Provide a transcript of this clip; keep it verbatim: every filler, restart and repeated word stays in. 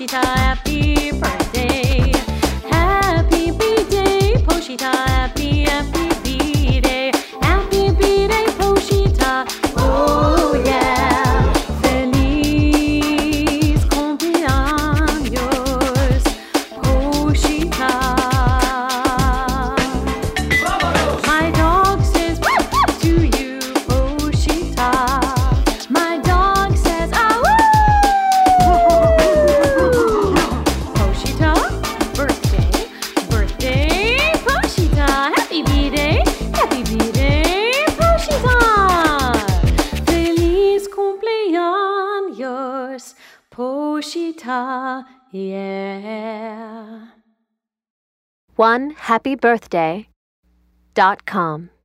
Poshita, happy birthday. Happy B-Day, Poshita, happy, happy B-Day. Happy B-Day, Poshita, oh yeah. Feliz cumpleaños, Poshita. My dog says woo to you, Poshita. My dog says ah woo. Poshita, birthday, birthday, Poshita. Happy B-Day, happy B-Day, Poshita. Feliz cumpleaños, Poshita, yeah. one happy birthday dot com